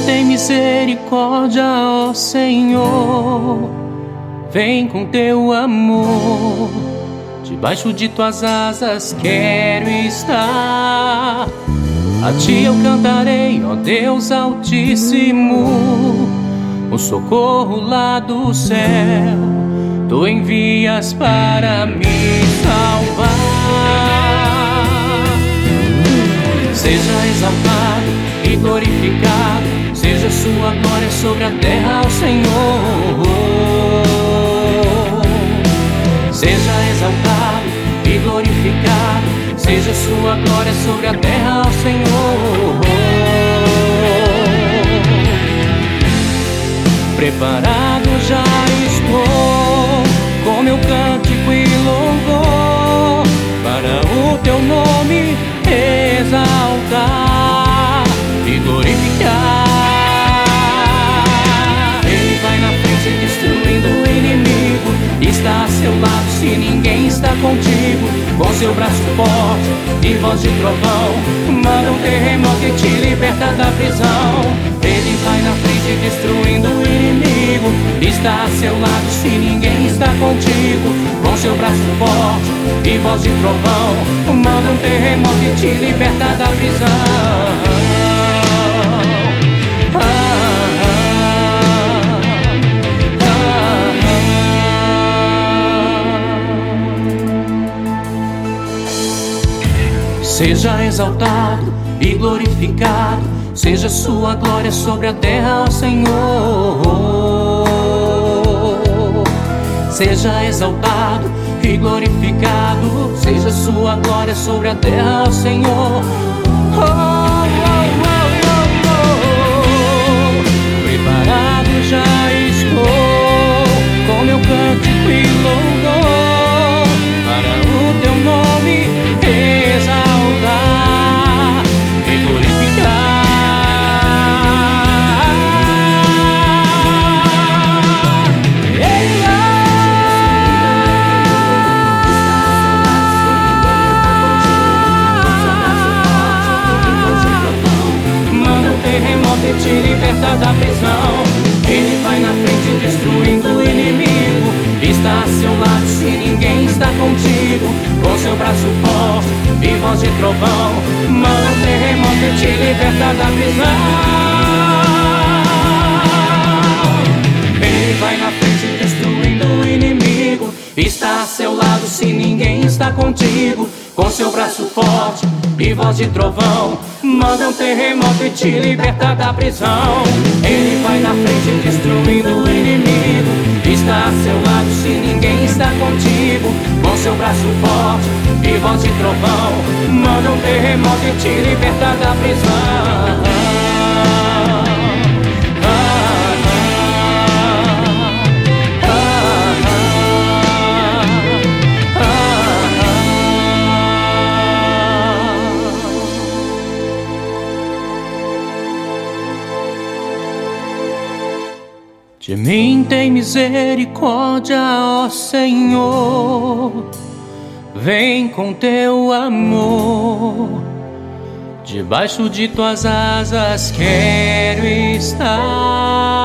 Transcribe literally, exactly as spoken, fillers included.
tem misericórdia, ó Senhor. Vem com teu amor, debaixo de tuas asas quero estar. A ti eu cantarei, ó Deus Altíssimo, o socorro lá do céu tu envias para me salvar. Seja exaltado e glorificado, seja sua glória sobre a terra, ó Senhor. Seja exaltado e glorificado, seja sua glória sobre a terra, ó Senhor. Preparado já estou com meu cântico e louvor para o teu nome exaltar e glorificar. Ele vai na frente destruindo o inimigo, está a seu lado se ninguém está contigo. Com seu braço forte e voz de trovão, manda um terremoto e te liberta da prisão. Ele vai na frente destruindo o inimigo, está a seu lado se ninguém está contigo. Com seu braço forte e voz de trovão, manda um terremoto e te liberta da prisão. Seja exaltado e glorificado, seja sua glória sobre a terra, ó Senhor. Seja exaltado e glorificado, seja sua glória sobre a terra, ó Senhor. Oh, oh, oh, oh, oh. Preparado já estou com meu cântico e louvor para o teu nome exaltar e glorificar. Manda um terremoto e te liberta da prisão. Ele vai na frente destruindo o inimigo, está a seu lado se ninguém está contigo. Com seu braço forte e voz de trovão, manda um terremoto e te liberta da prisão. Ele vai na frente destruindo o inimigo, está a seu lado se ninguém está contigo. Com seu braço forte e voz de trovão, manda um terremoto e te liberta da prisão. Ele vai na frente destruindo o inimigo, está a seu lado se ninguém está contigo. Com seu braço forte e voz de trovão, manda um terremoto e te liberta da prisão. De mim tem misericórdia, ó Senhor. Vem com teu amor, debaixo de tuas asas quero estar.